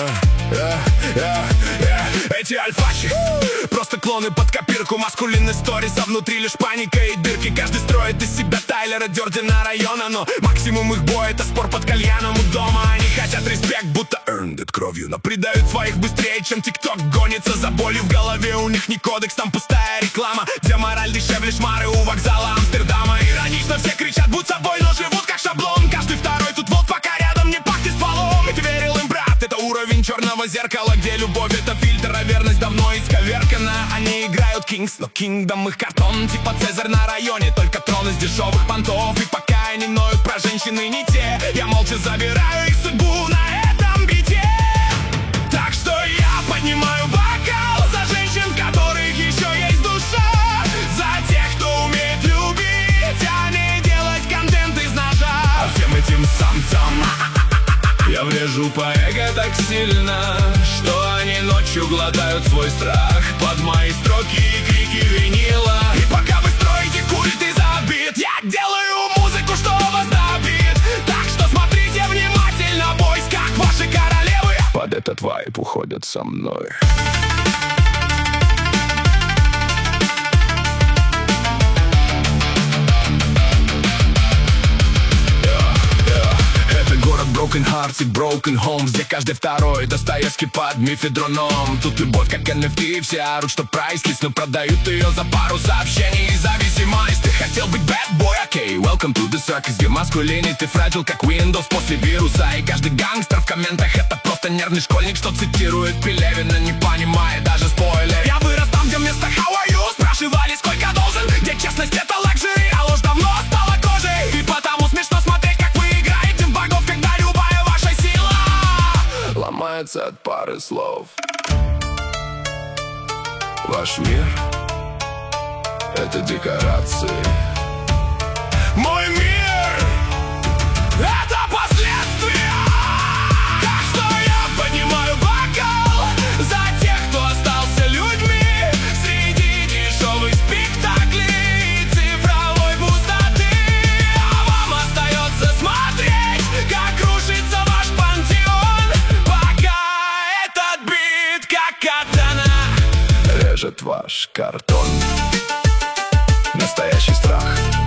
Эти альфачи просто клоны под копирку маскулинной сторис, а внутри лишь паника и дырки. Каждый строит из себя Тайлера Дёрдена района, но максимум их боя — это спор под кальяном у дома. Они хотят респект, будто earned it кровью, но предают своих быстрее, чем ТикТок гонится за болью в голове. У них не кодекс, там пустая реклама, где мораль дешевле шмары у вокзала Амстердама. Иронично все кричат, будь собой, но живут как шаблон. Каждый второй тут волк, пока рядом не пахнет стволом. И ты верил им, брат, это уровень черного зеркала, где любовь — это фильтр, а верность давно исковеркана. Они играют Kings, но Kingdom их картон, типа Цезарь на районе, только трон из дешевых понтов. И пока они ноют про женщины не те, я молча забираю их судьбу на этом бите. Так что я поднимаю бокал за женщин, в которых еще есть душа, за тех, кто умеет любить, а не делать контент из ножа. А всем этим самцам я врежу по эго так сильно, что они ночью глотают свой страх под мои строки и крики винила. И пока вы строите культ из обид, я делаю музыку, что вас добит. Так что смотрите внимательно, бойс, как ваши королевы под этот вайп уходят со мной. Broken Hearts и Broken Homes, где каждый второй Достоевский под мифедроном. Тут любовь как NFT, все орут, что прайслис, но продают ее за пару сообщений и зависимость. Ты хотел быть bad boy, окей, welcome to the circus, где masculinity фрагил как Windows после вируса. И каждый гангстер в комментах — это просто нервный школьник, что цитирует Пелевина, не понимая даже спойлер. Я вырос там, где вместо how are you спрашивали, сколько должен, где честность — это лакшери, а ложь давно стала кожей. И потому смешно смотреть, как вы играете в богов, когда ломается от пары слов. Ваш мир — это декорации. Мой мир — это последствия. Так что я поднимаю бокал за тех, кто остался людьми среди дешевых спектаклей и цифровой пустоты. А вам остается смотреть, как рушится ваш пантеон, пока этот бит, как катана, режет ваш картон. Настоящий страх